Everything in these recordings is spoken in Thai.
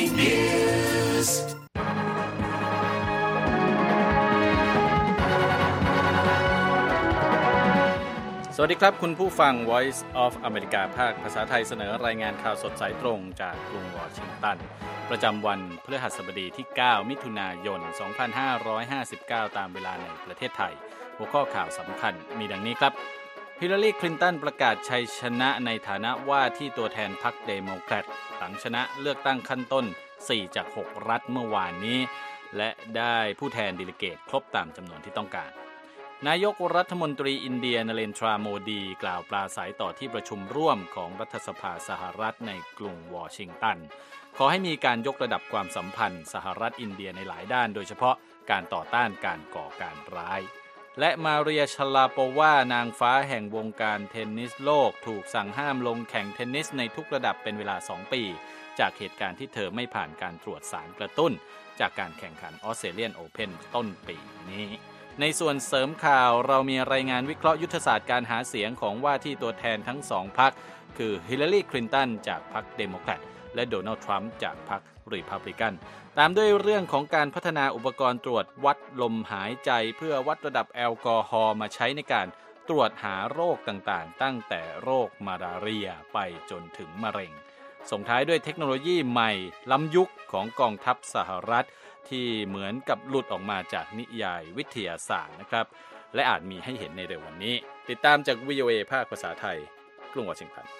Newsสวัสดีครับคุณผู้ฟัง Voice of America ภาคภาษาไทยเสนอรายงานข่าวสดสายตรงจากกรุงวอชิงตันประจำวันพฤหัสบดีที่ 9 มิถุนายน 2559 ตามเวลาในประเทศไทยหัวข้อข่าวสำคัญมีดังนี้ครับฮิลลารีคลินตันประกาศชัยชนะในฐานะว่าที่ตัวแทนพรรคเดโมแครตหลังชนะเลือกตั้งขั้นต้น 4 จาก 6 รัฐเมื่อวานนี้และได้ผู้แทนเดลิเกตครบตามจำนวนที่ต้องการนายกรัฐมนตรีอินเดียนเรนทราโมดีกล่าวปราศรัยต่อที่ประชุมร่วมของรัฐสภาสหรัฐในกรุงวอชิงตันขอให้มีการยกระดับความสัมพันธ์สหรัฐอินเดียในหลายด้านโดยเฉพาะการต่อต้านการก่อการร้ายและมาเรียชลาโปวานางฟ้าแห่งวงการเทนนิสโลกถูกสั่งห้ามลงแข่งเทนนิสในทุกระดับเป็นเวลา 2 ปีจากเหตุการณ์ที่เธอไม่ผ่านการตรวจสารกระตุ้นจากการแข่งขันออสเตรเลียนโอเพ่นต้นปีนี้ในส่วนเสริมข่าวเรามีรายงานวิเคราะห์ยุทธศาสตร์การหาเสียงของว่าที่ตัวแทนทั้งสองพรรคคือฮิลลารีคลินตันจากพรรคเดโมแครตและโดนัลด์ทรัมป์จากพรรครีพับลิกันตามด้วยเรื่องของการพัฒนาอุปกรณ์ตรวจวัดลมหายใจเพื่อวัดระดับแอลกอฮอล์มาใช้ในการตรวจหาโรคต่างๆตั้งแต่โรคมาลาเรียไปจนถึงมะเร็งส่งท้ายด้วยเทคโนโลยีใหม่ล้ำยุคของกองทัพสหรัฐที่เหมือนกับหลุดออกมาจากนิยายวิทยาศาสตร์นะครับและอาจมีให้เห็นในเร็ววันนี้ติดตามจาก VOA ภาคภาษาไทยกรุงวอชิงตัน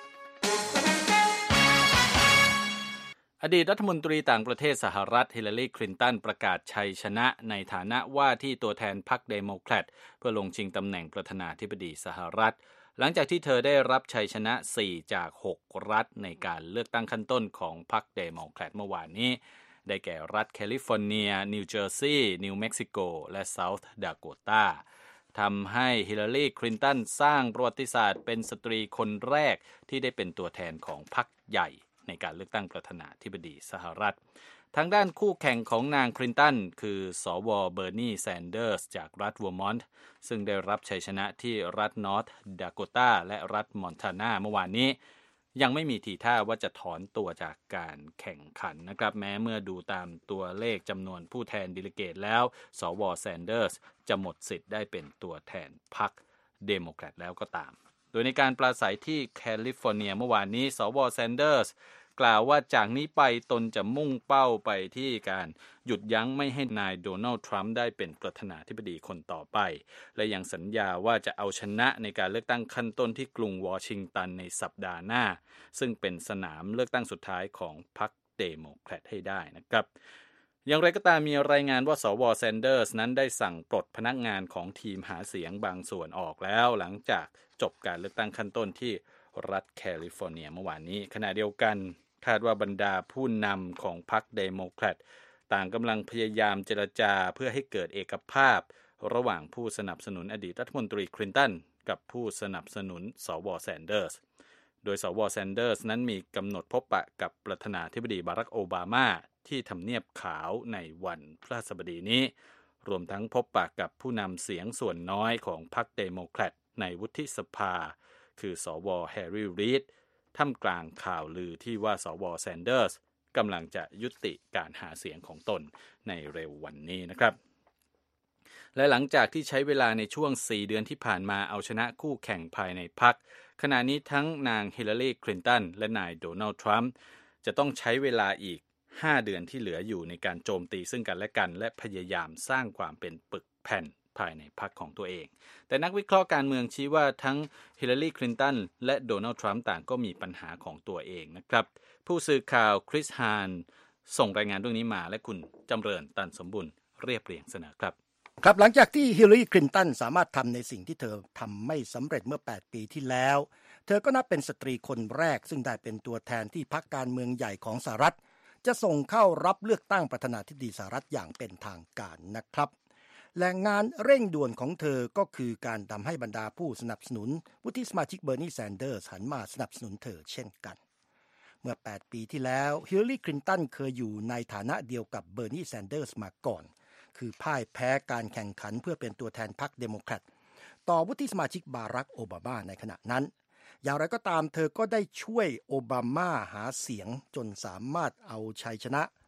อดีตรัฐมนตรีต่างประเทศสหรัฐฮิลลารีคลินตันประกาศชัยชนะในฐานะว่าที่ตัวแทนพรรคเดโมแครตเพื่อลงชิงตำแหน่งประธานาธิบดีสหรัฐหลังจากที่เธอได้รับชัยชนะ 4 จาก 6 รัฐในการเลือกตั้งขั้นต้นของพรรคเดโมแครตเมื่อวานนี้ได้แก่รัฐแคลิฟอร์เนียนิวเจอร์ซีย์นิวเม็กซิโกและเซาท์ดาโกตาทำให้ฮิลลารีคลินตันสร้างประวัติศาสตร์เป็นสตรีคนแรกที่ได้เป็นตัวแทนของพรรคใหญ่ในการเลือกตั้งประธานาธิบดีสหรัฐทางด้านคู่แข่งของนางคลินตันคือสวเบอร์นีแซนเดอร์สจากรัฐเวอร์มอนต์ซึ่งได้รับชัยชนะที่รัฐนอร์ทดาโกตาและรัฐมอนทานาเมื่อวานนี้ยังไม่มีทีท่าว่าจะถอนตัวจากการแข่งขันนะครับแม้เมื่อดูตามตัวเลขจำนวนผู้แทนเดลิเกตแล้วสวแซนเดอร์สจะหมดสิทธิ์ได้เป็นตัวแทนพรรคเดโมแครตแล้วก็ตามโดยในการปราศัยที่แคลิฟอร์เนียเมื่อวานนี้สวแซนเดอร์สกล่าวว่าจากนี้ไปตนจะมุ่งเป้าไปที่การหยุดยั้งไม่ให้นายโดนัลด์ทรัมป์ได้เป็นประธานาธิบดีคนต่อไปและยังสัญญาว่าจะเอาชนะในการเลือกตั้งขั้นต้นที่กรุงวอชิงตันในสัปดาห์หน้าซึ่งเป็นสนามเลือกตั้งสุดท้ายของพรรคเดโมแครตให้ได้นะครับอย่างไรก็ตามมีรายงานว่าสวแซนเดอร์สนั้นได้สั่งปลดพนักงานของทีมหาเสียงบางส่วนออกแล้วหลังจากจบการเลือกตั้งขั้นต้นที่รัฐแคลิฟอร์เนียเมื่อวานนี้ขณะเดียวกันคาดว่าบรรดาผู้นำของพรรคเดโมแครตต่างกำลังพยายามเจรจาเพื่อให้เกิดเอกภาพระหว่างผู้สนับสนุนอดีตรัฐมนตรีคลินตันกับผู้สนับสนุนสวแซนเดอร์สโดยสวแซนเดอร์สนั้นมีกำหนดพบปะกับประธานาธิบดีบารักโอบามาที่ทำเนียบขาวในวันพฤหัสบดีนี้รวมทั้งพบปะกับผู้นำเสียงส่วนน้อยของพรรคเดโมแครตในวุฒิสภาคือสวแฮร์รี่รีดท่ามกลางข่าวลือที่ว่าสวแซนเดอร์สกำลังจะยุติการหาเสียงของตนในเร็ววันนี้นะครับและหลังจากที่ใช้เวลาในช่วง4เดือนที่ผ่านมาเอาชนะคู่แข่งภายในพรรคขณะนี้ทั้งนางฮิลลารีคลินตันและนายโดนัลด์ทรัมป์จะต้องใช้เวลาอีก5เดือนที่เหลืออยู่ในการโจมตีซึ่งกันและกันและพยายามสร้างความเป็นปึกแผ่นภายในพรรคของตัวเองแต่นักวิเคราะห์การเมืองชี้ว่าทั้งฮิลลารีคลินตันและโดนัลด์ทรัมป์ต่างก็มีปัญหาของตัวเองนะครับผู้สื่อข่าวคริสฮานส่งรายงานเรื่องนี้มาและคุณจำเริญตันสมบุญเรียบเรียงเสนอครับหลังจากที่ฮิลลารีคลินตันสามารถทำในสิ่งที่เธอทำไม่สำเร็จเมื่อ8ปีที่แล้วเธอก็นับเป็นสตรีคนแรกซึ่งได้เป็นตัวแทนที่พรรคการเมืองใหญ่ของสหรัฐจะส่งเข้ารับเลือกตั้งประธานาธิบดีสหรัฐอย่างเป็นทางการนะครับและงานเร่งด่วนของเธอก็คือการทำให้บรรดาผู้สนับสนุนวุฒิสมาชิกเบอร์นีแซนเดอร์สหันมาสนับสนุนเธอเช่นกันเมื่อ8ปีที่แล้วฮิลลารีคลินตันเคยอยู่ในฐานะเดียวกับเบอร์นีแซนเดอร์สมาก่อนคือพ่ายแพ้การแข่งขันเพื่อเป็นตัวแทนพรรคเดโมแครตต่อวุฒิสมาชิกบารักโอบามาในขณะนั้นอย่างไรก็ตามเธอก็ได้ช่วยโอบามาหาเสียงจนสามารถเอาชัยชนะ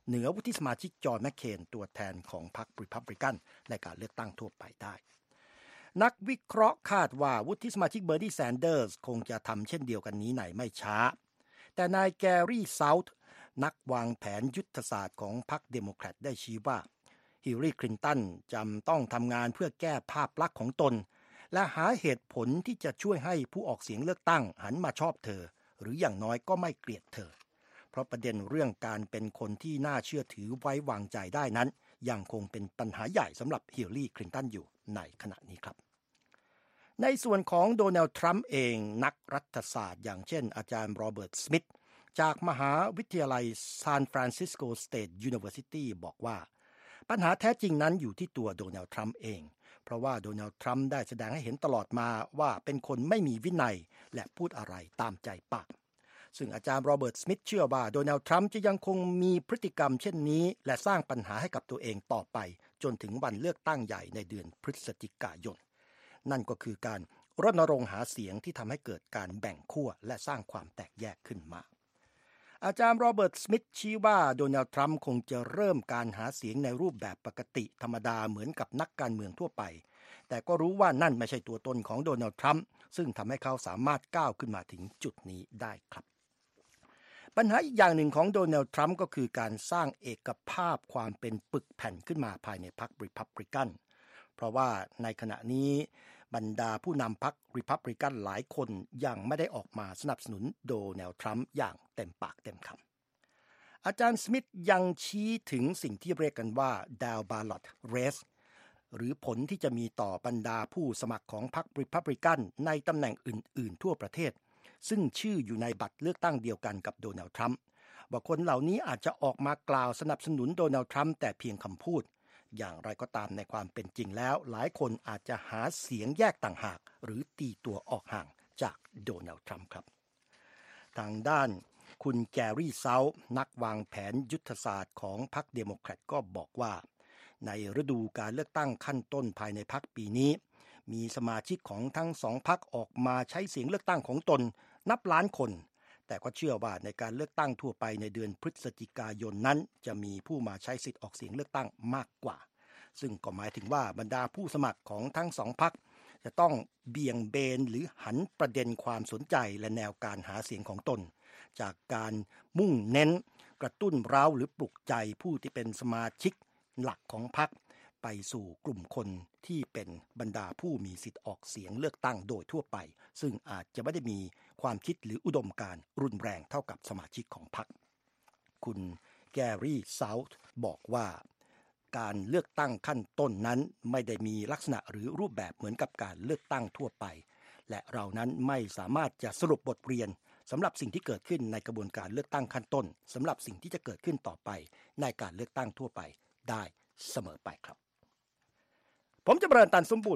เหนือวุฒิสมาชิกจอห์นแมคเคนตัวแทนของพรรครีพับลิกันในการเลือกตั้งทั่วไปได้นักวิเคราะห์คาดว่าวุฒิสมาชิกเบอร์นีแซนเดอร์สคงจะทำเช่นเดียวกันนี้ในไม่ช้าแต่นายแกรี่เซาท์นักวางแผนยุทธศาสตร์ของพรรคเดโมแครตได้ชี้ว่าฮิลลารีคลินตันจำต้องทำงานเพื่อแก้ภาพลักษณ์ของตนและหาเหตุผลที่จะช่วยให้ผู้ออกเสียงเลือกตั้งหันมาชอบเธอหรืออย่างน้อยก็ไม่เกลียดเธอเพราะประเด็นเรื่องการเป็นคนที่น่าเชื่อถือไว้วางใจได้นั้นยังคงเป็นปัญหาใหญ่สำหรับฮิลลารีคลินตันอยู่ในขณะนี้ครับในส่วนของโดนัลด์ทรัมป์เองนักรัฐศาสตร์อย่างเช่นอาจารย์โรเบิร์ตสมิธจากมหาวิทยาลัยซานฟรานซิสโกสเตทยูนิเวอร์ซิตี้บอกว่าปัญหาแท้จริงนั้นอยู่ที่ตัวโดนัลด์ทรัมป์เองเพราะว่าโดนัลด์ทรัมป์ได้แสดงให้เห็นตลอดมาว่าเป็นคนไม่มีวินัยและพูดอะไรตามใจปากซึ่งอาจารย์โรเบิร์ตสมิธเชื่อว่าโดนัลด์ทรัมป์จะยังคงมีพฤติกรรมเช่นนี้และสร้างปัญหาให้กับตัวเองต่อไปจนถึงวันเลือกตั้งใหญ่ในเดือนพฤศจิกายนนั่นก็คือการรณรงค์หาเสียงที่ทำให้เกิดการแบ่งขั้วและสร้างความแตกแยกขึ้นมาอาจารย์โรเบิร์ตสมิธชี้ว่าโดนัลด์ทรัมป์คงจะเริ่มการหาเสียงในรูปแบบปกติธรรมดาเหมือนกับนักการเมืองทั่วไปแต่ก็รู้ว่านั่นไม่ใช่ตัวตนของโดนัลด์ทรัมป์ซึ่งทำให้เขาสามารถก้าวขึ้นมาถึงจุดนี้ได้ครับปัญหาอีกอย่างหนึ่งของโดนัลด์ทรัมป์ก็คือการสร้างเอกภาพความเป็นปึกแผ่นขึ้นมาภายในพรรครีพับลิกันเพราะว่าในขณะนี้บรรดาผู้นำพรรครีพับลิกันหลายคนยังไม่ได้ออกมาสนับสนุนโดนัลด์ทรัมป์อย่างเต็มปากเต็มคำอาจารย์สมิธยังชี้ถึงสิ่งที่เรียกกันว่า Down Ballot Race หรือผลที่จะมีต่อบรรดาผู้สมัครของพรรครีพับลิกันในตำแหน่งอื่นๆทั่วประเทศซึ่งชื่ออยู่ในบัตรเลือกตั้งเดียวกันกับโดนัลด์ทรัมป์ว่าคนเหล่านี้อาจจะออกมากล่าวสนับสนุนโดนัลด์ทรัมป์แต่เพียงคำพูดอย่างไรก็ตามในความเป็นจริงแล้วหลายคนอาจจะหาเสียงแยกต่างหากหรือตีตัวออกห่างจากโดนัลด์ทรัมป์ครับทางด้านคุณแกรี่เซาท์นักวางแผนยุทธศาสตร์ของพรรคเดโมแครตก็บอกว่าในฤดูการเลือกตั้งขั้นต้นภายในพรรคปีนี้มีสมาชิกของทั้งสองพรรคออกมาใช้เสียงเลือกตั้งของตนนับล้านคนแต่ก็เชื่อว่าในการเลือกตั้งทั่วไปในเดือนพฤศจิกายนนั้นจะมีผู้มาใช้สิทธิ์ออกเสียงเลือกตั้งมากกว่าซึ่งก็หมายถึงว่าบรรดาผู้สมัครของทั้งสองพรรคจะต้องเบี่ยงเบนหรือหันประเด็นความสนใจและแนวการหาเสียงของตนจากการมุ่งเน้นกระตุ้นเร้าหรือปลุกใจผู้ที่เป็นสมาชิกหลักของพรรคไปสู่กลุ่มคนที่เป็นบรรดาผู้มีสิทธิ์ออกเสียงเลือกตั้งโดยทั่วไปซึ่งอาจจะไม่ได้มีความคิดหรืออุดมการณ์รุนแรงเท่ากับสมาชิกของพรรคคุณแกรี่เซาท์บอกว่าการเลือกตั้งขั้นต้นนั้นไม่ได้มีลักษณะหรือรูปแบบเหมือนกับการเลือกตั้งทั่วไปและเรานั้นไม่สามารถจะสรุปบทเรียนสำหรับสิ่งที่เกิดขึ้นในกระบวนการเลือกตั้งขั้นต้นสำหรับสิ่งที่จะเกิดขึ้นต่อไปในการเลือกตั้งทั่วไปได้เสมอไปครับผมจำเริญตันสมบุญ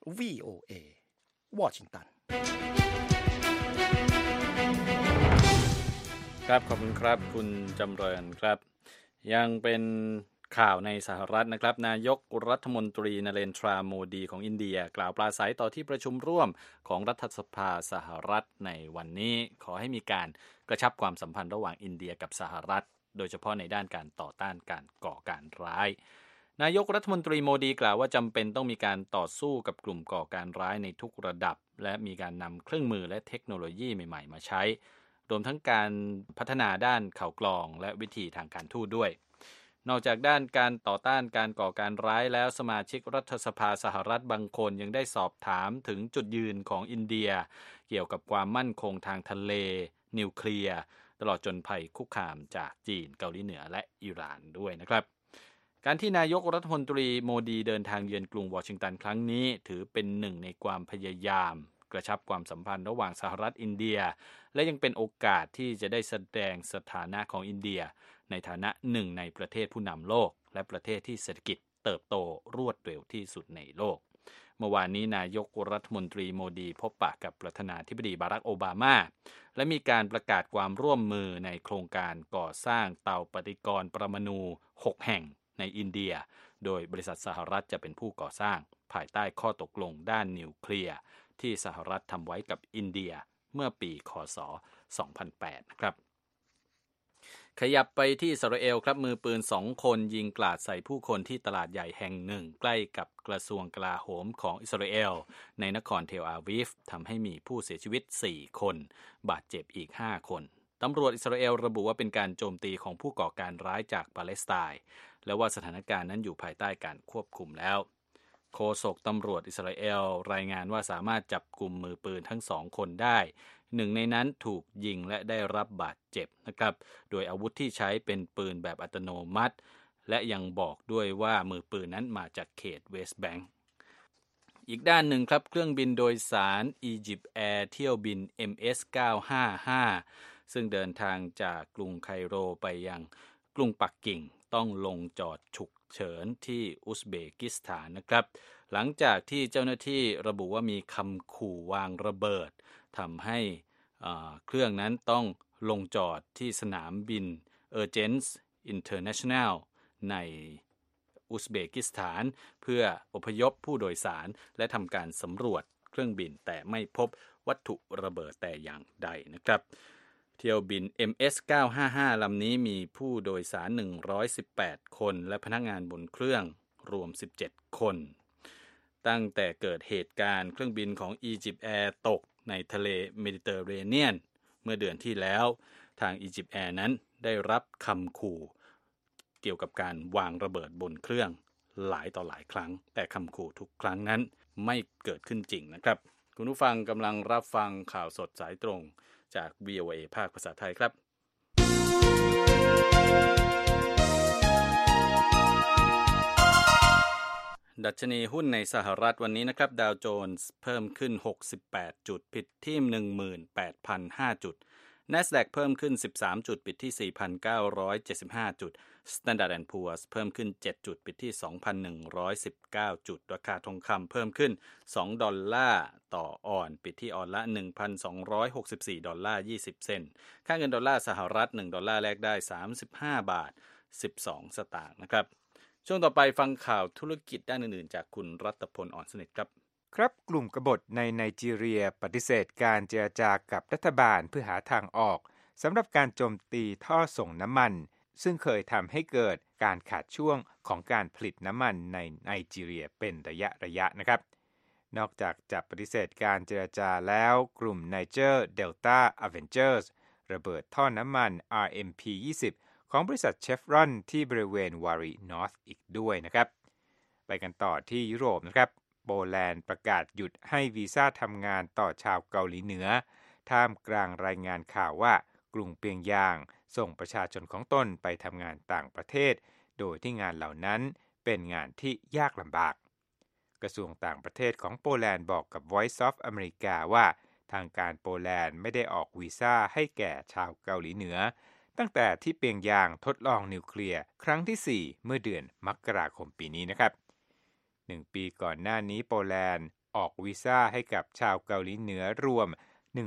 VOA วอชิงตันครับขอบคุณครับคุณจำเริญครับยังเป็นข่าวในสหรัฐนะครับนายกรัฐมนตรีนเรนทราโมดีของอินเดียกล่าวปราศรัยต่อที่ประชุมร่วมของรัฐสภาสหรัฐในวันนี้ขอให้มีการกระชับความสัมพันธ์ระหว่างอินเดียกับสหรัฐโดยเฉพาะในด้านการต่อต้านการก่อการร้ายนายกรัฐมนตรีโมดีกล่าวว่าจำเป็นต้องมีการต่อสู้กับกลุ่มก่อการร้ายในทุกระดับและมีการนำเครื่องมือและเทคโนโลยีใหม่ๆมาใช้รวมทั้งการพัฒนาด้านข่าวกรองและวิธีทางการทูตด้วยนอกจากด้านการต่อต้านการก่อการร้ายแล้วสมาชิกรัฐสภาสหรัฐบางคนยังได้สอบถามถึงจุดยืนของอินเดียเกี่ยวกับความมั่นคงทางทะเลนิวเคลียร์ตลอดจนภัยคุกคามจากจีนเกาหลีเหนือและอิหร่านด้วยนะครับการที่นายกรัฐมนตรีโมดีเดินทางเยือนกรุงวอชิงตันครั้งนี้ถือเป็นหนึ่งในความพยายามกระชับความสัมพันธ์ระหว่างสหรัฐอินเดียและยังเป็นโอกาสที่จะได้แสดงสถานะของอินเดียในฐานะหนึ่งในประเทศผู้นำโลกและประเทศที่เศรษฐกิจเติบโตรวดเร็วที่สุดในโลกเมื่อวานนี้นายกรัฐมนตรีโมดีพบปะกับประธานาธิบดีบารักโอบามาและมีการประกาศความร่วมมือในโครงการก่อสร้างเตาปฏิกรณ์ปรมาณู6แห่งในอินเดียโดยบริษัทสหรัฐจะเป็นผู้ก่อสร้างภายใต้ข้อตกลงด้านนิวเคลียร์ที่สหรัฐทำไว้กับอินเดียเมื่อปีคศ 2008 นะครับขยับไปที่อิสราเอลครับมือปืน2 คนยิงกราดใส่ผู้คนที่ตลาดใหญ่แห่งหนึ่งใกล้กับกระทรวงกลาโหมของอิสราเอลในนครเทลอาวีฟทำให้มีผู้เสียชีวิต4 คนบาดเจ็บอีก5 คนตำรวจอิสราเอลระบุว่าเป็นการโจมตีของผู้ก่อการร้ายจากปาเลสไตน์และว่าสถานการณ์นั้นอยู่ภายใต้การควบคุมแล้วโฆษกตำรวจอิสราเอลรายงานว่าสามารถจับกุมมือปืนทั้ง2 คนได้หนึ่งในนั้นถูกยิงและได้รับบาดเจ็บนะครับโดยอาวุธที่ใช้เป็นปืนแบบอัตโนมัติและยังบอกด้วยว่ามือปืนนั้นมาจากเขตเวสต์แบงก์อีกด้านหนึ่งครับเครื่องบินโดยสารอียิปต์แอร์เที่ยวบิน MS-955 ซึ่งเดินทางจากกรุงไคโรไปยังกรุงปักกิ่งต้องลงจอดฉุกเฉินที่อุซเบกิสถานนะครับหลังจากที่เจ้าหน้าที่ระบุว่ามีคำขู่วางระเบิดทำให้เครื่องนั้นต้องลงจอดที่สนามบินเออร์เจนส์อินเตอร์เนชั่นแนลในอุซเบกิสถานเพื่ออพยพผู้โดยสารและทำการสำรวจเครื่องบินแต่ไม่พบวัตถุระเบิดแต่อย่างใดนะครับเที่ยวบิน MS-955 ลำนี้มีผู้โดยสาร118 คนและพนักงานบนเครื่องรวม17 คนตั้งแต่เกิดเหตุการณ์เครื่องบินของอียิปต์แอร์ตกในทะเลเมดิเตอร์เรเนียนเมื่อเดือนที่แล้วทางอียิปต์แอร์นั้นได้รับคำขู่เกี่ยวกับการวางระเบิดบนเครื่องหลายต่อหลายครั้งแต่คำขู่ทุกครั้งนั้นไม่เกิดขึ้นจริงนะครับคุณผู้ฟังกำลังรับฟังข่าวสดสายตรงจาก VOA ภาคภาษาไทยครับดัชนีหุ้นในสหรัฐวันนี้นะครับดาวโจนส์เพิ่มขึ้น68จุดปิดที่ 18,005 จุด NASDAQ เพิ่มขึ้น13จุดปิดที่ 4,975 จุด Standard & Poor's เพิ่มขึ้น7จุดปิดที่ 2,119 จุดราคาทองคำเพิ่มขึ้น$2ต่อออนซ์ปิดที่ออนซ์ละ $1,264.20 เซนต์ค่าเงินดอลลาร์สหรัฐ$1แลกได้35 บาท 12 สตางค์นะครับช่วงต่อไปฟังข่าวธุรกิจด้านอื่นๆจากคุณรัตพลอ่อนสนิทครับครับกลุ่มกบฏในไนจีเรียปฏิเสธการเจรจากับรัฐบาลเพื่อหาทางออกสำหรับการโจมตีท่อส่งน้ำมันซึ่งเคยทำให้เกิดการขาดช่วงของการผลิตน้ำมันในไนจีเรียเป็นระยะนะครับนอกจากจะปฏิเสธการเจรจาแล้วกลุ่ม Niger Delta Avengers ระเบิดท่อน้ำมัน RMP-20 ของบริษัทเชฟรอนที่บริเวณวารีนอร์ธอีกด้วยนะครับไปกันต่อที่ยุโรปนะครับโปแลนด์ประกาศหยุดให้วีซ่าทำงานต่อชาวเกาหลีเหนือท่ามกลางรายงานข่าวว่ากรุงเปียงยางส่งประชาชนของตนไปทำงานต่างประเทศโดยที่งานเหล่านั้นเป็นงานที่ยากลำบากกระทรวงต่างประเทศของโปแลนด์บอกกับ Voice of America ว่าทางการโปแลนด์ไม่ได้ออกวีซ่าให้แก่ชาวเกาหลีเหนือตั้งแต่ที่เปียงยางทดลองนิวเคลียร์ครั้งที่4เมื่อเดือนมกราคมปีนี้นะครับ1 ปีก่อนหน้านี้โปแลนด์ออกวีซ่าให้กับชาวเกาหลีเหนือรวม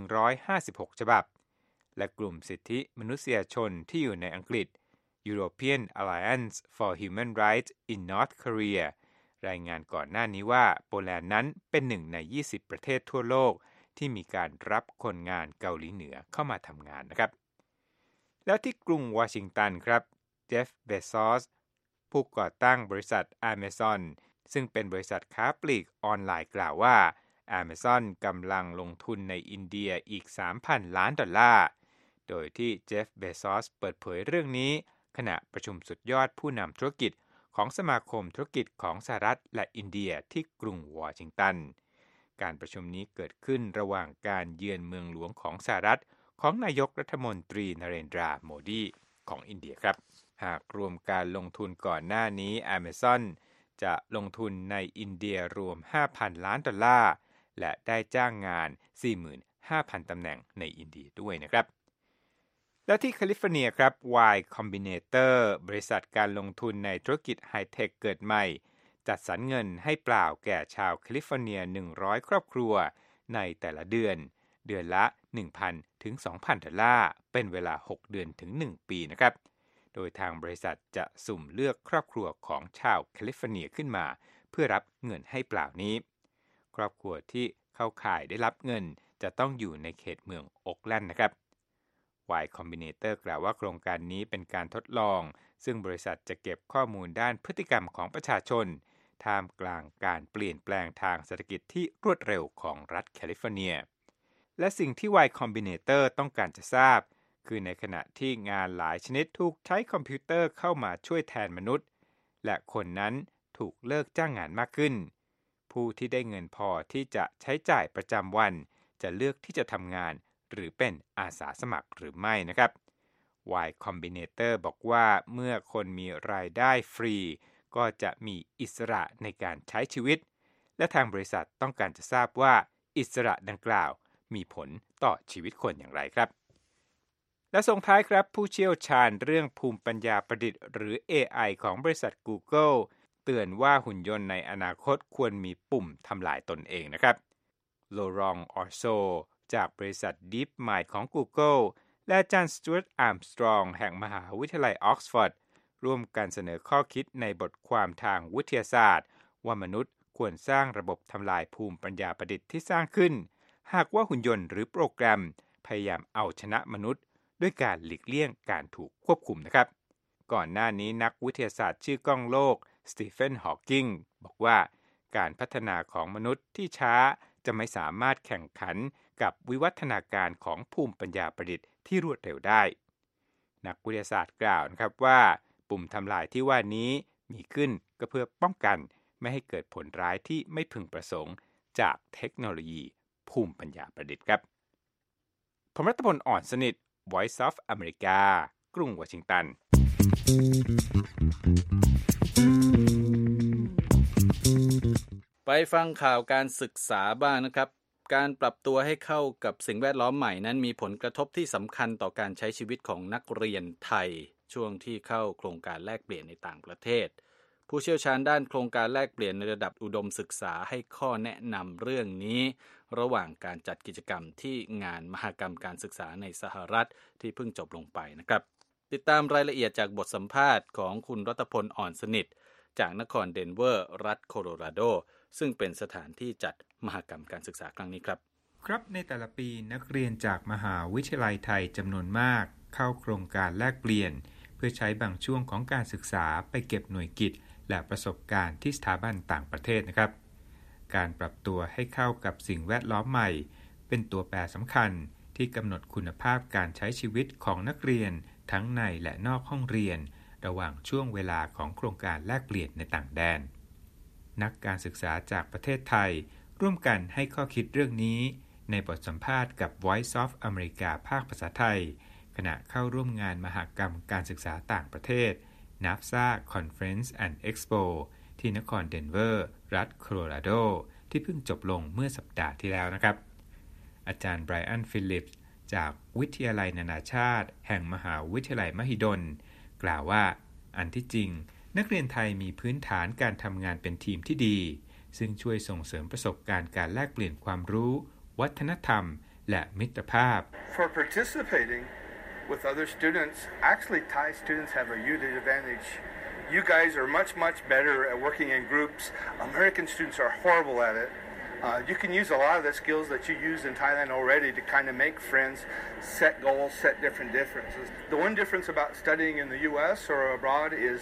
156ฉบับและกลุ่มสิทธิมนุษยชนที่อยู่ในอังกฤษ European Alliance for Human Rights in North Korea รายงานก่อนหน้านี้ว่าโปแลนด์นั้นเป็น1ใน20ประเทศทั่วโลกที่มีการรับคนงานเกาหลีเหนือเข้ามาทำงานนะครับแล้วที่กรุงวอชิงตันครับเจฟ เบซอสผู้ก่อตั้งบริษัท Amazon ซึ่งเป็นบริษัทค้าปลีกออนไลน์กล่าวว่า Amazon กำลังลงทุนในอินเดียอีก $3,000 ล้านโดยที่เจฟ เบซอสเปิดเผยเรื่องนี้ขณะประชุมสุดยอดผู้นำธุรกิจของสมาคมธุรกิจของสหรัฐและอินเดียที่กรุงวอชิงตันการประชุมนี้เกิดขึ้นระหว่างการเยือนเมืองหลวงของสหรัฐของนายกรัฐมนตรีนเรนทรา โมดีของอินเดียครับหากรวมการลงทุนก่อนหน้านี้ Amazon จะลงทุนในอินเดียรวม $5,000 ล้านและได้จ้างงาน 45,000 ตำแหน่งในอินเดียด้วยนะครับแล้วที่แคลิฟอร์เนียครับ Y Combinator บริษัทการลงทุนในธุรกิจไฮเทคเกิดใหม่จัดสรรเงินให้เปล่าแก่ชาวแคลิฟอร์เนีย100ครอบครัวในแต่ละเดือนละ 1,000 ถึง 2,000 ดอลลาร์เป็นเวลา6เดือนถึง1ปีนะครับโดยทางบริษัทจะสุ่มเลือกครอบครัวของชาวแคลิฟอร์เนียขึ้นมาเพื่อรับเงินให้เปล่านี้ครอบครัวที่เข้าข่ายได้รับเงินจะต้องอยู่ในเขตเมืองโอ๊คแลนด์นะครับ Y Combinator กล่าวว่าโครงการนี้เป็นการทดลองซึ่งบริษัทจะเก็บข้อมูลด้านพฤติกรรมของประชาชนท่ามกลางการเปลี่ยนแปลงทางเศรษฐกิจที่รวดเร็วของรัฐแคลิฟอร์เนียและสิ่งที่ Y Combinator ต้องการจะทราบคือในขณะที่งานหลายชนิดถูกใช้คอมพิวเตอร์เข้ามาช่วยแทนมนุษย์และคนนั้นถูกเลิกจ้างงานมากขึ้นผู้ที่ได้เงินพอที่จะใช้จ่ายประจำวันจะเลือกที่จะทำงานหรือเป็นอาสาสมัครหรือไม่นะครับ Y Combinator บอกว่าเมื่อคนมีรายได้ฟรีก็จะมีอิสระในการใช้ชีวิตและทางบริษัทต้องการจะทราบว่าอิสระดังกล่าวมีผลต่อชีวิตคนอย่างไรครับและส่งท้ายครับผู้เชี่ยวชาญเรื่องภูมิปัญญาประดิษฐ์หรือ AI ของบริษัท Google เตือนว่าหุ่นยนต์ในอนาคตควรมีปุ่มทำลายตนเองนะครับโลรองออร์โซจากบริษัท DeepMind ของ Google และอาจารย์สจ๊วต อาร์มสตรองแห่งมหาวิทยาลัยออกซฟอร์ดร่วมกันเสนอข้อคิดในบทความทางวิทยาศาสตร์ว่ามนุษย์ควรสร้างระบบทำลายภูมิปัญญาประดิษฐ์ที่สร้างขึ้นหากว่าหุ่นยนต์หรือโปรแกรมพยายามเอาชนะมนุษย์ด้วยการหลีกเลี่ยงการถูกควบคุมนะครับก่อนหน้านี้นักวิทยาศาสตร์ชื่อกล้องโลกสตีเฟนฮอว์กิงบอกว่าการพัฒนาของมนุษย์ที่ช้าจะไม่สามารถแข่งขันกับวิวัฒนาการของภูมิปัญญาประดิษฐ์ที่รวดเร็วได้นักวิทยาศาสตร์กล่าวนะครับว่าปุ่มทำลายที่ว่านี้มีขึ้นก็เพื่อป้องกันไม่ให้เกิดผลร้ายที่ไม่พึงประสงค์จากเทคโนโลยีภูมิปัญญาประดิษฐ์ครับผมรัตพล อ่อนสนิท Voice of America กรุงวอชิงตันไปฟังข่าวการศึกษาบ้างนะครับการปรับตัวให้เข้ากับสิ่งแวดล้อมใหม่นั้นมีผลกระทบที่สำคัญต่อการใช้ชีวิตของนักเรียนไทยช่วงที่เข้าโครงการแลกเปลี่ยนในต่างประเทศผู้เชี่ยวชาญด้านโครงการแลกเปลี่ยนในระดับอุดมศึกษาให้ข้อแนะนำเรื่องนี้ระหว่างการจัดกิจกรรมที่งานมหกรรมการศึกษาในสหรัฐที่เพิ่งจบลงไปนะครับติดตามรายละเอียดจากบทสัมภาษณ์ของคุณรัตพล อ่อนสนิทจากนครเดนเวอร์รัฐโคโลราโดซึ่งเป็นสถานที่จัดมหกรรมการศึกษาครั้งนี้ครับครับในแต่ละปีนักเรียนจากมหาวิทยาลัยไทยจำนวนมากเข้าโครงการแลกเปลี่ยนเพื่อใช้บางช่วงของการศึกษาไปเก็บหน่วยกิตและประสบการณ์ที่สถาบันต่างประเทศนะครับการปรับตัวให้เข้ากับสิ่งแวดล้อมใหม่เป็นตัวแปรสำคัญที่กำหนดคุณภาพการใช้ชีวิตของนักเรียนทั้งในและนอกห้องเรียนระหว่างช่วงเวลาของโครงการแลกเปลี่ยนในต่างแดนนักการศึกษาจากประเทศไทยร่วมกันให้ข้อคิดเรื่องนี้ในบทสัมภาษณ์กับ Voice of America ภาคภาษาไทยขณะเข้าร่วมงานมหกรรมการศึกษาต่างประเทศ NAFSA Conference and Expo ที่นครเดนเวอร์รัฐโคโลราโดที่เพิ่งจบลงเมื่อสัปดาห์ที่แล้วนะครับอาจารย์ไบรอัน ฟิลลิปส์จากวิทยาลัยนานาชาติแห่งมหาวิทยาลัยมหิดลกล่าวว่าอันที่จริงนักเรียนไทยมีพื้นฐานการทำงานเป็นทีมที่ดีซึ่งช่วยส่งเสริมประสบการณ์การแลกเปลี่ยนความรู้วัฒนธรรมและมิตรภาพ For participating with other students, actually Thai students have a huge advantage. You guys are much better at working in groups. American students are horrible at it. You can use a lot of the skills that you use in Thailand already to kind of make friends, set goals, set different differences. The one difference about studying in the U.S. or abroad is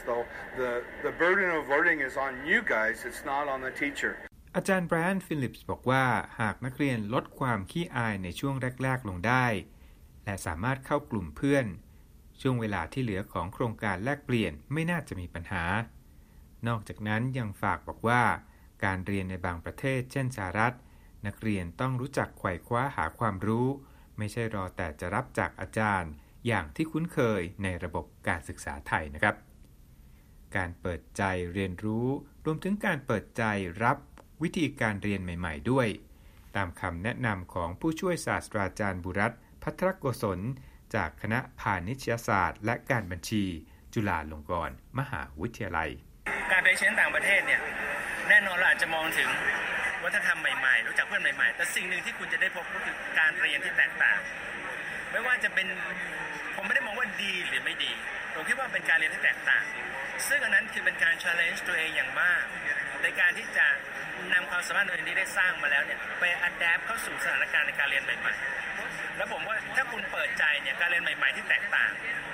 the burden of learning is on you guys. It's not on the teacher. อาจารย์ไบรอัน ฟิลลิปส์บอกว่าหากนักเรียนลดความขี้อายในช่วงแรกๆลงได้และสามารถเข้ากลุ่มเพื่อนช่วงเวลาที่เหลือของโครงการแลกเปลี่ยนไม่น่าจะมีปัญหานอกจากนั้นยังฝากบอกว่าการเรียนในบางประเทศเช่นสหรัฐนักเรียนต้องรู้จักไขว่คว้าหาความรู้ไม่ใช่รอแต่จะรับจากอาจารย์อย่างที่คุ้นเคยในระบบการศึกษาไทยนะครับการเปิดใจเรียนรู้รวมถึงการเปิดใจรับวิธีการเรียนใหม่ๆด้วยตามคำแนะนำของผู้ช่วยศาสตราจารย์บุรัตน์ภัทรโกศลจากคณะพาณิชยศาสตร์และการบัญชีจุฬาลงกรณ์มหาวิทยาลัยการไปเรียนต่างประเทศเนี่ยแน่นอนเราอาจจะมองถึงวัฒนธรรมใหม่ๆรู้จักเพื่อนใหม่ๆแต่สิ่งหนึ่งที่คุณจะได้พบก็คือการเรียนที่แตกต่างไม่ว่าจะเป็นผมไม่ได้มองว่าดีหรือไม่ดีผมคิดว่าเป็นการเรียนที่แตกต่างซึ่งอันนั้นคือเป็นการ challenge ตัวเองอย่างมากในการที่จะนำความสามารถที่ได้สร้างมาแล้วเนี่ยไป adapt เข้าสู่สถานการณ์ในการเรียนใหม่ๆแล้วผมว่าถ้าคุณเปิดใจเนี่ยการเรียนใหม่ๆที่แตกต่าง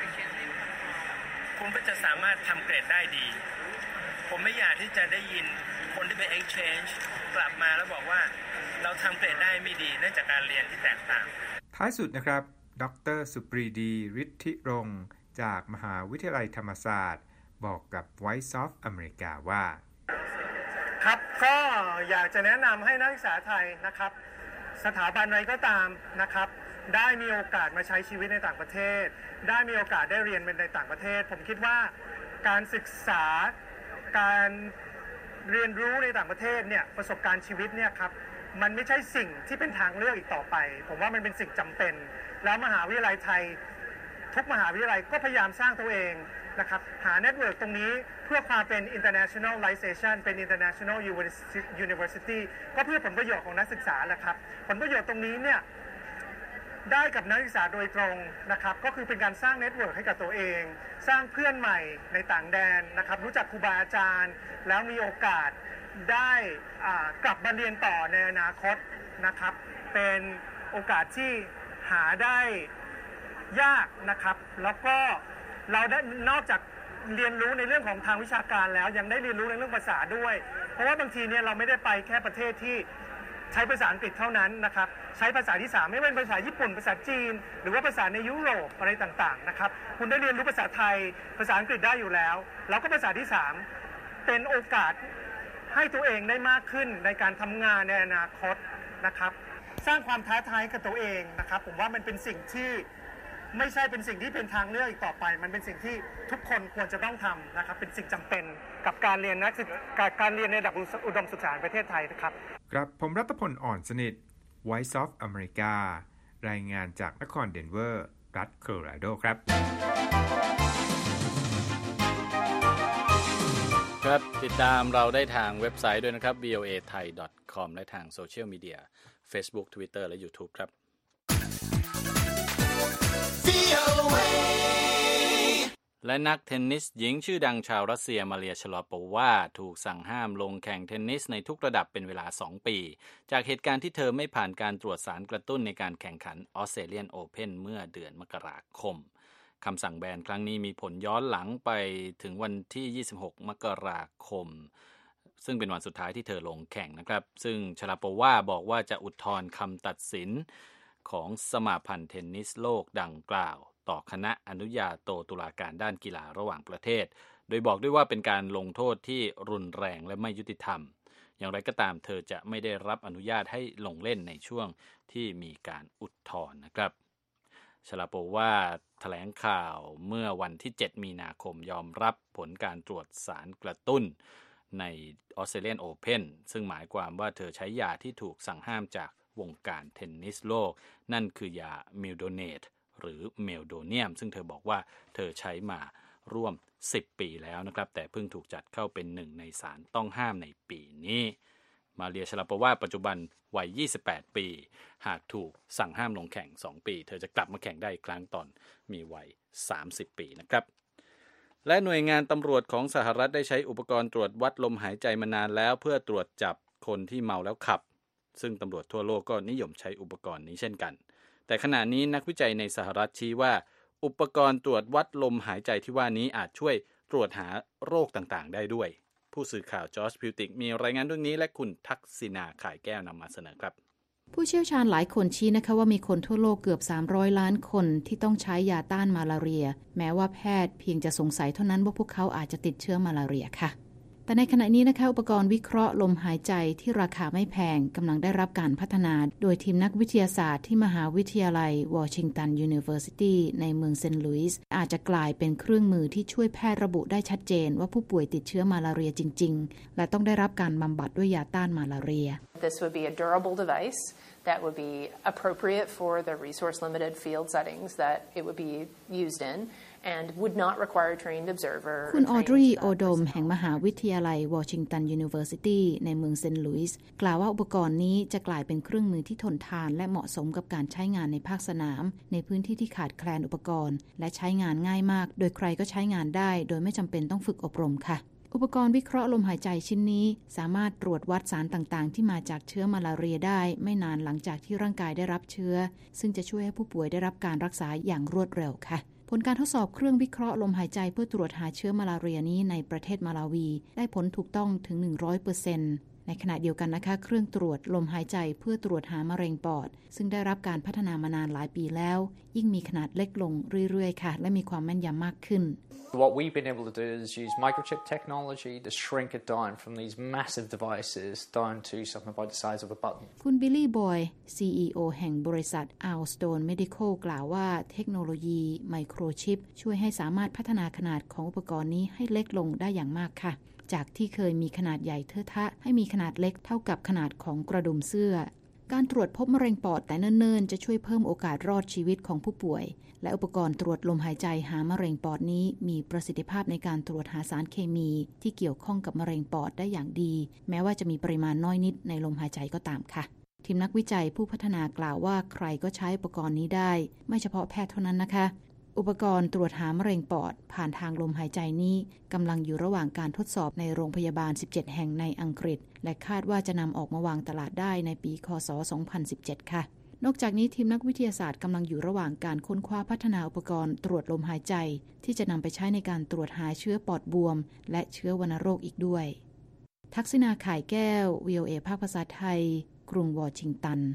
คุณก็จะสามารถทำเกรดได้ดีผมไม่อยากที่จะได้ยินคนที่ไป exchange กลับมาแล้วบอกว่าเราทำเกรดได้ไม่ดีเนื่องจากการเรียนที่แตกต่างท้ายสุดนะครับดร.สุปรีดีฤทธิรงค์จากมหาวิทยาลัยธรรมศาสตร์บอกกับ Voice of America ว่าครับก็อยากจะแนะนำให้นักศึกษาไทยนะครับสถาบันใดก็ตามนะครับได้มีโอกาสมาใช้ชีวิตในต่างประเทศได้มีโอกาสได้เรียนในต่างประเทศผมคิดว่าการศึกษาการเรียนรู้ในต่างประเทศเนี่ยประสบการณ์ชีวิตเนี่ยครับมันไม่ใช่สิ่งที่เป็นทางเลือกอีกต่อไปผมว่ามันเป็นสิ่งจำเป็นแล้วมหาวิทยาลัยไทยทุกมหาวิทยาลัยก็พยายามสร้างตัวเองนะครับหาเน็ตเวิร์กตรงนี้เพื่อความเป็น internationalization เป็น international university ก็เพื่อผลประโยชน์ของนักศึกษาแหละครับผลประโยชน์ตรงนี้เนี่ยได้กับนักศึกษาโดยตรงนะครับก็คือเป็นการสร้างเน็ตเวิร์กให้กับตัวเองสร้างเพื่อนใหม่ในต่างแดนนะครับรู้จักครูบาอาจารย์แล้วมีโอกาสได้กลับมาเรียนต่อในอนาคตนะครับเป็นโอกาสที่หาได้ยากนะครับแล้วก็เราได้นอกจากเรียนรู้ในเรื่องของทางวิชาการแล้วยังได้เรียนรู้ในเรื่องภาษาด้วยเพราะว่าบางทีเนี่ยเราไม่ได้ไปแค่ประเทศที่ใช้ภาษาอังกฤษเท่านั้นนะครับใช้ภาษาที่3ไม่ว่าเป็นภาษาญี่ปุ่นภาษาจีนหรือว่าภาษาในยุโรปอะไรต่างๆนะครับคุณได้เรียนรู้ภาษาไทยภาษาอังกฤษได้อยู่แล้วแล้วก็ภาษาที่3เป็นโอกาสให้ตัวเองได้มากขึ้นในการทำงานในอนาคตนะครับสร้างความท้าทายกับตัวเองนะครับผมว่ามันเป็นสิ่งที่ไม่ใช่เป็นสิ่งที่เป็นทางเลือกอีกต่อไปมันเป็นสิ่งที่ทุกคนควรจะต้องทำนะครับเป็นสิ่งจำเป็นกับการเรียนการเรียนในระดับอุดมศึกษาในประเทศไทยนะครับครับผมรัตพลอ่อนสนิท Voice of America รายงานจากนครเดนเวอร์รัฐโคโลราโดครับครับติดตามเราได้ทางเว็บไซต์ด้วยนะครับ voathai.com และทางโซเชียลมีเดีย Facebook Twitter และ YouTube ครับและนักเทนนิสหญิงชื่อดังชาวรัสเซียมาเรีย ชลอปวาถูกสั่งห้ามลงแข่งเทนนิสในทุกระดับเป็นเวลา2 ปีจากเหตุการณ์ที่เธอไม่ผ่านการตรวจสารกระตุ้นในการแข่งขันออสเตรเลียนโอเพ่นเมื่อเดือนมกราคมคำสั่งแบนครั้งนี้มีผลย้อนหลังไปถึงวันที่26 มกราคมซึ่งเป็นวันสุดท้ายที่เธอลงแข่งนะครับซึ่งชลาโปวาบอกว่าจะอุทธรณ์คำตัดสินของสมาพันธ์เทนนิสโลกดังกล่าวต่อคณะอนุญาโตตุลาการด้านกีฬาระหว่างประเทศโดยบอกด้วยว่าเป็นการลงโทษที่รุนแรงและไม่ยุติธรรมอย่างไรก็ตามเธอจะไม่ได้รับอนุญาตให้ลงเล่นในช่วงที่มีการอุทธรณ์นะครับชลาโปวาแถลงข่าวเมื่อวันที่7 มีนาคมยอมรับผลการตรวจสารกระตุ้นในออสเตรเลียนโอเพ่นซึ่งหมายความว่าเธอใช้ยาที่ถูกสั่งห้ามจากวงการเทนนิสโลกนั่นคือยามิลโดเนตหรือเมลโดเนียมซึ่งเธอบอกว่าเธอใช้มาร่วม10 ปีแล้วนะครับแต่เพิ่งถูกจัดเข้าเป็นหนึ่งในสารต้องห้ามในปีนี้มาเรีย ชลาโปวาปัจจุบันวัย28 ปีหากถูกสั่งห้ามลงแข่ง2 ปีเธอจะกลับมาแข่งได้อีกครั้งตอนมีวัย30 ปีนะครับและหน่วยงานตำรวจของสหรัฐได้ใช้อุปกรณ์ตรวจวัดลมหายใจมานานแล้วเพื่อตรวจจับคนที่เมาแล้วขับซึ่งตำรวจทั่วโลกก็นิยมใช้อุปกรณ์นี้เช่นกันแต่ขณะนี้นักวิจัยในสหรัฐชี้ว่าอุปกรณ์ตรวจวัดลมหายใจที่ว่านี้อาจช่วยตรวจหาโรคต่างๆได้ด้วยผู้สื่อข่าวจอร์จพิวติกมีรายงานเรื่องนี้และคุณทักษิณาข่ายแก้วนำมาเสนอครับผู้เชี่ยวชาญหลายคนชี้นะคะว่ามีคนทั่วโลกเกือบ300 ล้านคนที่ต้องใช้ยาต้านมาลาเรียแม้ว่าแพทย์เพียงจะสงสัยเท่านั้นว่าพวกเขาอาจจะติดเชื้อมาลาเรียค่ะแต่ในขณะนี้นะคะอุปกรณ์วิเคราะห์ลมหายใจที่ราคาไม่แพงกำลังได้รับการพัฒนาโดยทีมนักวิทยาศาสตร์ที่มหาวิทยาลัยวอชิงตันยูนิเวอร์ซิตี้ในเมืองเซนต์หลุยส์อาจจะกลายเป็นเครื่องมือที่ช่วยแพทย์ระบุได้ชัดเจนว่าผู้ป่วยติดเชื้อมาลาเรียจริงๆและต้องได้รับการบำบัดด้วยยาต้านมาลาเรีย This would be a durable device that would be appropriate for the resource-limited field settings that it would be used in and would not require a trained observer. คุณออดรีโอโดมแห่งมหาวิทยาลัยวอชิงตันยูนิเวอร์ซิตี้ในเมืองเซนต์หลุยส์กล่าวว่าอุปกรณ์นี้จะกลายเป็นเครื่องมือที่ทนทานและเหมาะสมกับการใช้งานในภาคสนามในพื้นที่ที่ขาดแคลนอุปกรณ์และใช้งานง่ายมากโดยใครก็ใช้งานได้โดยไม่จำเป็นต้องฝึกอบรมค่ะอุปกรณ์วิเคราะห์ลมหายใจชิ้นนี้สามารถตรวจวัดสารต่างๆที่มาจากเชื้อมาลาเรียได้ไม่นานหลังจากที่ร่างกายได้รับเชื้อซึ่งจะช่วยให้ผู้ป่วยได้รับการรักษาอย่างรวดเร็วค่ะผลการทดสอบเครื่องวิเคราะห์ลมหายใจเพื่อตรวจหาเชื้อมาลาเรียนี้ในประเทศมาลาวีได้ผลถูกต้องถึง 100%ในขณะเดียวกันนะคะเครื่องตรวจลมหายใจเพื่อตรวจหามะเร็งปอดซึ่งได้รับการพัฒนามานานหลายปีแล้วยิ่งมีขนาดเล็กลงเรื่อยๆค่ะและมีความแม่นยำมากขึ้น What we've been able to do is use microchip technology to shrink it down from these massive devices down to something about the size of a button. คุณบิลลี่บอย CEO แห่งบริษัท Alstone Medical กล่าวว่าเทคโนโลยีไมโครชิปช่วยให้สามารถพัฒนาขนาดของอุปกรณ์นี้ให้เล็กลงได้อย่างมากค่ะจากที่เคยมีขนาดใหญ่เทอะทะให้มีขนาดเล็กเท่ากับขนาดของกระดุมเสื้อการตรวจพบมะเร็งปอดแต่เนิ่นๆจะช่วยเพิ่มโอกาสรอดชีวิตของผู้ป่วยและอุปกรณ์ตรวจลมหายใจหามะเร็งปอดนี้มีประสิทธิภาพในการตรวจหาสารเคมีที่เกี่ยวข้องกับมะเร็งปอดได้อย่างดีแม้ว่าจะมีปริมาณน้อยนิดในลมหายใจก็ตามค่ะทีมนักวิจัยผู้พัฒนากล่าวว่าใครก็ใช้อุปกรณ์นี้ได้ไม่เฉพาะแพทย์เท่านั้นนะคะอุปกรณ์ตรวจหามะเร็งปอดผ่านทางลมหายใจนี้กำลังอยู่ระหว่างการทดสอบในโรงพยาบาล17แห่งในอังกฤษและคาดว่าจะนำออกมาวางตลาดได้ในปีค.ศ. 2017 ค่ะนอกจากนี้ทีมนักวิทยาศาสตร์กำลังอยู่ระหว่างการค้นคว้าพัฒนาอุปกรณ์ตรวจลมหายใจที่จะนำไปใช้ในการตรวจหาเชื้อปอดบวมและเชื้อวัณโรคอีกด้วยทักษิณาข่ายแก้ว VOA ภาคภาษาไทยกรุงวอชิงตัน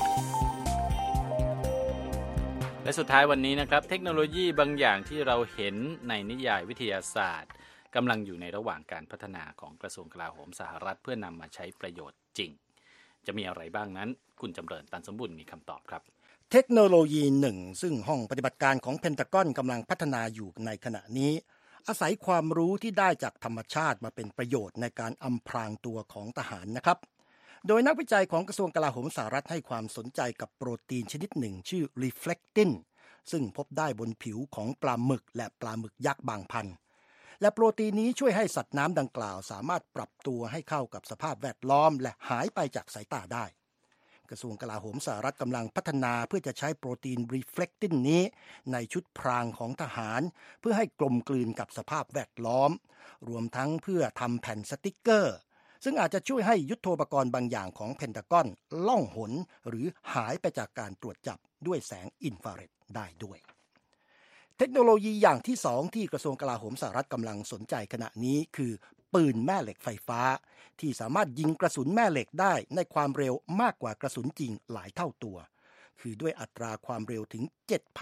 และสุดท้ายวันนี้นะครับเทคโนโลยีบางอย่างที่เราเห็นในนิยายวิทยาศาสตร์กำลังอยู่ในระหว่างการพัฒนาของกระทรวงกลาโหมสหรัฐเพื่อนำมาใช้ประโยชน์จริงจะมีอะไรบ้างนั้นคุณจำเริญตันสมบุญมีคำตอบครับเทคโนโลยีหนึ่งซึ่งห้องปฏิบัติการของเพนทากอนกำลังพัฒนาอยู่ในขณะนี้อาศัยความรู้ที่ได้จากธรรมชาติมาเป็นประโยชน์ในการอำพรางตัวของทหารนะครับโดยนักวิจัยของกระทรวงกลาโหมสหรัฐให้ความสนใจกับโปรตีนชนิดหนึ่งชื่อ Reflectin ซึ่งพบได้บนผิวของปลาหมึกและปลาหมึกยักษ์บางพันธุ์และโปรตีนนี้ช่วยให้สัตว์น้ำดังกล่าวสามารถปรับตัวให้เข้ากับสภาพแวดล้อมและหายไปจากสายตาได้กระทรวงกลาโหมสหรัฐกำลังพัฒนาเพื่อจะใช้โปรตีน Reflectin นี้ในชุดพรางของทหารเพื่อให้กลมกลืนกับสภาพแวดล้อมรวมทั้งเพื่อทำแผ่นสติ๊กเกอร์ซึ่งอาจจะช่วยให้ยุทโธปกรณ์บางอย่างของเพนทากอนล่องหนหรือหายไปจากการตรวจจับด้วยแสงอินฟราเรดได้ด้วยเทคโนโลยีอย่างที่สองที่กระทรวงกลาโหมสหรัฐกำลังสนใจขณะนี้คือปืนแม่เหล็กไฟฟ้าที่สามารถยิงกระสุนแม่เหล็กได้ในความเร็วมากกว่ากระสุนจริงหลายเท่าตัวคือด้วยอัตราความเร็วถึง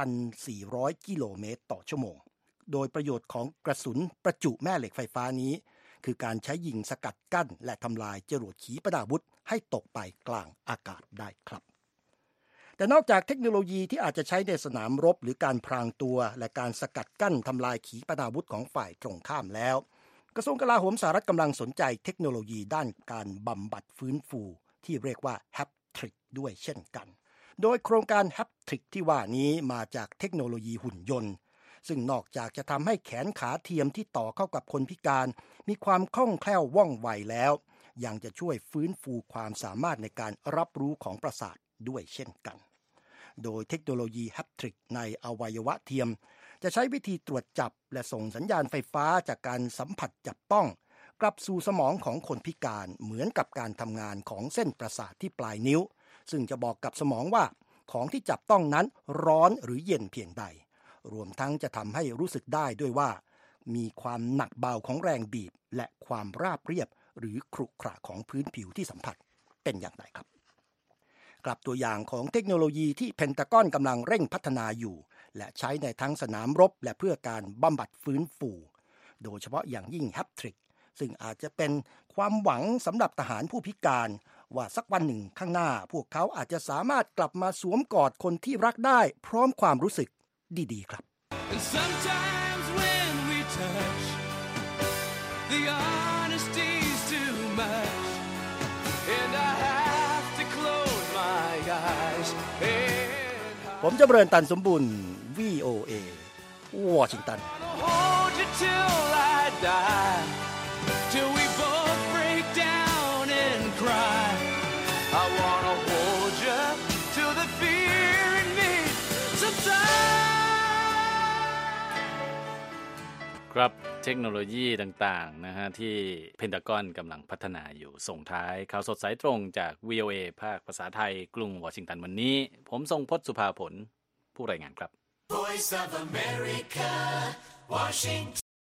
7,400 กิโลเมตรต่อชั่วโมงโดยประโยชน์ของกระสุนประจุแม่เหล็กไฟฟ้านี้คือการใช้ยิงสกัดกั้นและทำลายจรวดขีปนาวุธให้ตกไปกลางอากาศได้ครับแต่นอกจากเทคโนโลยีที่อาจจะใช้ในสนามรบหรือการพรางตัวและการสกัดกั้นทำลายขีปนาวุธของฝ่ายตรงข้ามแล้วกระทรวงกลาโหมสหรัฐกำลังสนใจเทคโนโลยีด้านการบำบัดฟื้นฟูที่เรียกว่า Haptic ด้วยเช่นกันโดยโครงการ Haptic ที่ว่านี้มาจากเทคโนโลยีหุ่นยนต์ซึ่งนอกจากจะทำให้แขนขาเทียมที่ต่อเข้ากับคนพิการมีความคล่องแคล่วว่องไวแล้วยังจะช่วยฟื้นฟูความสามารถในการรับรู้ของประสาทด้วยเช่นกันโดยเทคโนโลยี Haptic ในอวัยวะเทียมจะใช้วิธีตรวจจับและส่งสัญญาณไฟฟ้าจากการสัมผัสจับต้องกลับสู่สมองของคนพิการเหมือนกับการทำงานของเส้นประสาทที่ปลายนิ้วซึ่งจะบอกกับสมองว่าของที่จับต้องนั้นร้อนหรือเย็นเพียงใดรวมทั้งจะทำให้รู้สึกได้ด้วยว่ามีความหนักเบาของแรงบีบและความราบเรียบหรือขรุขระของพื้นผิวที่สัมผัสเป็นอย่างไรครับกลับตัวอย่างของเทคโนโลยีที่เพนทากอนกำลังเร่งพัฒนาอยู่และใช้ในทั้งสนามรบและเพื่อการบำบัดฟื้นฟูโดยเฉพาะอย่างยิ่ง Haptic ซึ่งอาจจะเป็นความหวังสำหรับทหารผู้พิการว่าสักวันหนึ่งข้างหน้าพวกเขาอาจจะสามารถกลับมาสวมกอดคนที่รักได้พร้อมความรู้สึกดีๆครับผมจะเริญตันสมบุญ VOA วอชิงตันครับเทคโนโลยีต่างๆนะฮะที่เพนทากอนกำลังพัฒนาอยู่ส่งท้ายข่าวสดสายตรงจาก VOA ภาคภาษาไทยกรุงวอชิงตันวันนี้ผมทรงพจน์สุภาผลผู้รายงานครับ Voice of America, Washington